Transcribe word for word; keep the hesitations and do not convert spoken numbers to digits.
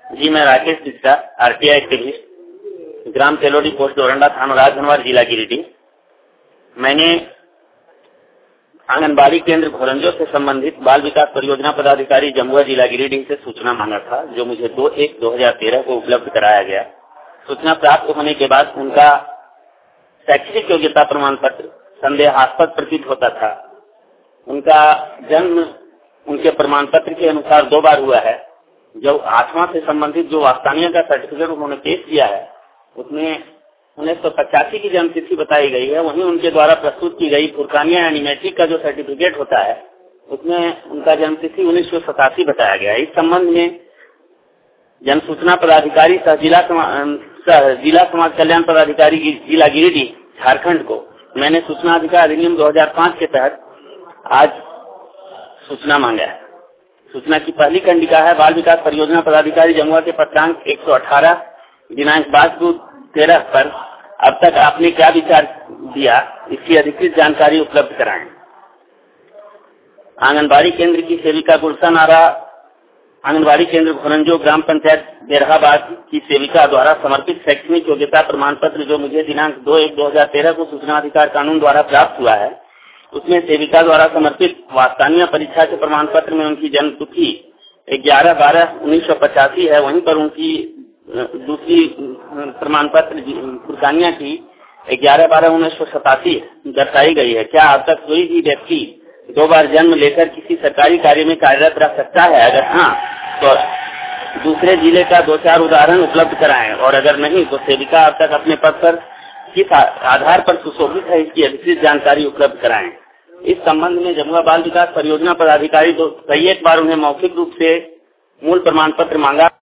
जी, मैं Rakesh Mishra, RTI activist, ग्राम Telodi, post Doranda, थाना राजधनवार, जिला गिरिडीह। मैंने आंगनबाड़ी केंद्र घोरंजो से संबंधित बाल विकास परियोजना पदाधिकारी जमुआ, जिला गिरिडीह से सूचना मांगा था, जो मुझे दो एक दो हजार तेरह को उपलब्ध कराया गया। सूचना प्राप्त होने के बाद उनका शैक्षणिक योग्यता प्रमाण पत्र संदेहास्पद प्रतीत होता था। उनका जन्म उनके प्रमाण पत्र के अनुसार दो बार हुआ है। जो आठवां से संबंधित जो वास्तानिया का सर्टिफिकेट उन्होंने पेश किया है, उसमें उन्नीस सौ पचासी की जन्म तिथि बताई गई है। वहीं उनके द्वारा प्रस्तुत की गई फुरकानिया यानी मैट्रिक का जो सर्टिफिकेट होता है, उसमें उनका जन्म तिथि उन्नीस सौ सतासी बताया गया है। इस संबंध में जन सूचना पदाधिकारी सह जिला सह जिला समाज कल्याण पदाधिकारी जिला गिरिडीह झारखंड को मैंने सूचना अधिकार अधिनियम दो हजार पाँच के तहत आज सूचना मांगा है। सूचना की पहली खंडिका है, बाल विकास परियोजना पदाधिकारी जमुआ के पत्रांक एक सौ अठारह दिनांक बाईस दो तेरह पर अब तक आपने क्या विचार दिया, इसकी अधिकृत जानकारी उपलब्ध कराएं। आंगनबाड़ी केंद्र की सेविका गुलशन आरा, आंगनबाड़ी केंद्र घोरंजो, ग्राम पंचायत बेरहाबाद की सेविका द्वारा समर्पित शैक्षणिक योग्यता प्रमाण पत्र जो मुझे दिनांक दो एक दो हजार तेरह को सूचना अधिकार कानून द्वारा प्राप्त हुआ है, उसमें सेविका द्वारा समर्पित वास्तानिया परीक्षा के प्रमाण पत्र में उनकी जन्म तिथि ग्यारह बारह उन्नीस सौ पचासी है। वहीं पर उनकी दूसरी प्रमाण पत्र फुरकानिया की ग्यारह बारह उन्नीस सौ सतासी दर्शाई गई है। क्या अब तक कोई भी व्यक्ति दो बार जन्म लेकर किसी सरकारी कार्य में कार्यरत रह सकता है? अगर हाँ, तो दूसरे जिले का दो चार उदाहरण उपलब्ध कराएं, और अगर नहीं तो सेविका अब तक अपने पद पर किस आधार पर सुशोभित है, इसकी अधिकृत जानकारी उपलब्ध कराएं। इस संबंध में जमुआ बाल विकास परियोजना पदाधिकारी तो कई एक बार उन्हें मौखिक रूप से मूल प्रमाण पत्र मांगा।